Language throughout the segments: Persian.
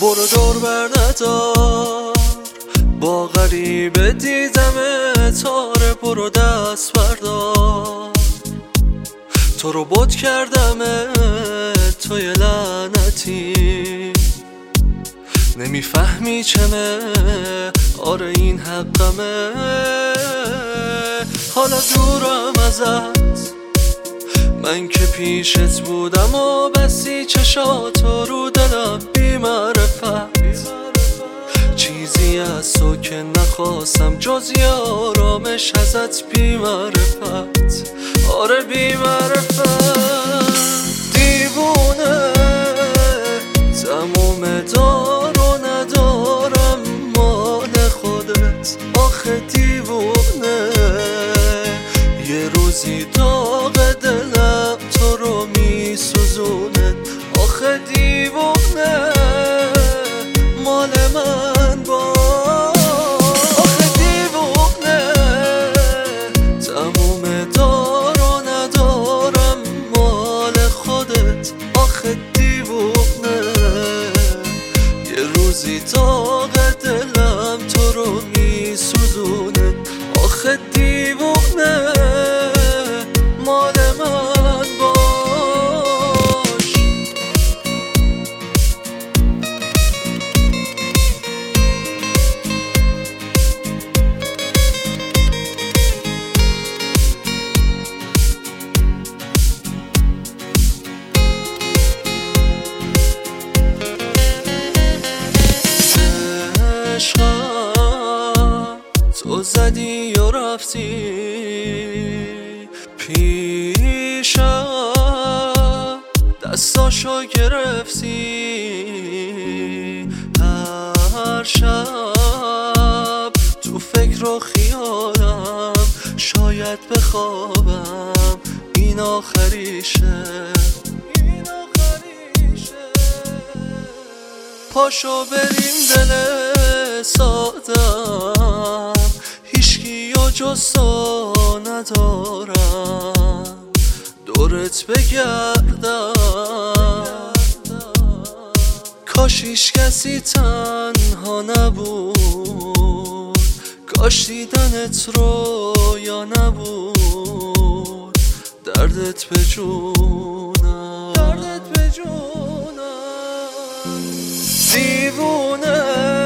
برو دور بر ندار، با غریبه دیدم تاره. برو دست بردار، تو رو بد کردم توی لعنتی. نمیفهمی چمه، آره این حقمه. حالا دورم ازت، من که پیشت بودم و بسی چشاتو رو دلم بی معرفت. چیزی از تو که نخواستم جز یه آرامش ازت بی معرفت. آره بی معرفت. دیوونه تموم دار و ندارم مال خودت. آخه دیوونه یه روزی داغ دلم تو رو می سوزونه. آخه دیوونه مال من باش. آخه دیوونه تموم دار و ندارم مال خودت. آخه دیوونه یه روزی داغ دلم تو رو می سوزونه. آخه دیوونه مال من باش. عشقم تو زدی و رفتی پیشم، دستاشو گرفتی. هر شب تو فکر و خیالم، شاید بخوابم این آخریشه. پاشو بریم دل سادم، هیچکی و جز تو ندارم. دورت بگردم، کاش هیچ کسی تنها نبود. کاش دیدنت رویا نبود. دردت به جونم، دردت به جونم. دیوونه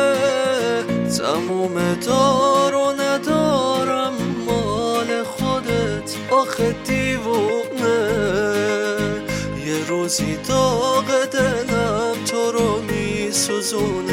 تموم دار و ندارم مال خودت. آخه دیوونه یه روزی داغ دلم تو رو می سوزونه.